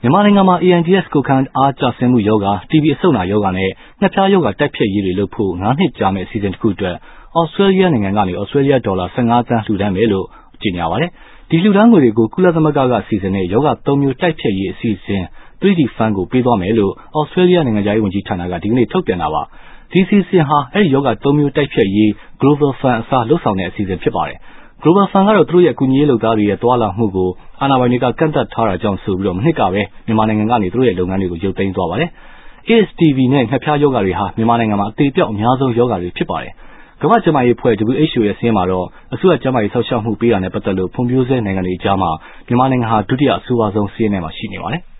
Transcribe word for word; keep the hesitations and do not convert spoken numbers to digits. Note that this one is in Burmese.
မြန်မာနိုင်ငံမှာ A I D S ကိုယ်ခံအားကျဆင်းမှုရောဂါ T B အဆုတ်နာရောဂါနဲ့ငှက်ဖျားရောဂါတိုက်ဖျက်ရေးတွေလုပ်ဖို့ငါးနှစ်ကြာမယ့်အစီအစဉ်တစ်ခုအတွက်ဩစတြေးလျနိုင်ငံကနေဩစတြေးလျဒေါ်လာ၁၅သန်းလှူဒါန်းမယ်လို့ကြေညာပါတယ်။ဒီလှူဒါန်းငွေတွေကိုကုလသမဂ္ဂကစီစဉ်တဲ့ရောဂါသုံးမျိုးတိုက်ဖျက်ရေးအစီအစဉ် three D Fund ကိုပေးသွားမယ်လို့ဩစတြေးလျနိုင်ငံခြားရေးဝန်ကြီးဌာနကဒီကနေ့ထုတ်ပြန်တာပါ။ဒီအစီအစဉ်ဟာအဲဒီရောဂါသုံးမျိုးတိုက်ဖျက်ရေး Global Fund အစားလုပ်ဆောင်တဲ့အစီအစဉ်ဖြစ်ပါတယ်။ Global Fund ကတော့သူတို့ရဲ့အကူအညီရေးလုပ်သားတွေရဲ့သွားလာမှုကိုအာဏာပိုင်တွေကကန့်သတ်ထားတာကြောင့်ဆိုပြီးမနှစ်ကပဲမြန်မာနိုင်ငံကနေသူတို့ရဲ့လုပ်ငန်းတွေကိုရုပ်သိမ်းသွားပါတယ်။ AIDS T B နဲ့ငှက်ဖျားရောဂါတွေဟာမြန်မာနိုင်ငံမှာအသေအပျောက်အများဆုံးရောဂါတွေဖြစ်ပါတယ်။ကမ္ဘာ့ကျန်းမာရေးအဖွဲ့ W H O ရဲ့စာရင်းမှာတော့အစိုးရကျန်းမာရေးစောင့်ရှောက်မှုပေးတာနဲ့ပတ်သက်လို့ဖွံ့ဖြိုးဆဲနိုင်ငံတွေအကြားမှာမြန်မာနိုင်ငံဟာဒုတိယအဆိုးဝါးဆုံးစာရင်းထဲမှာရှိနေပါတယ်။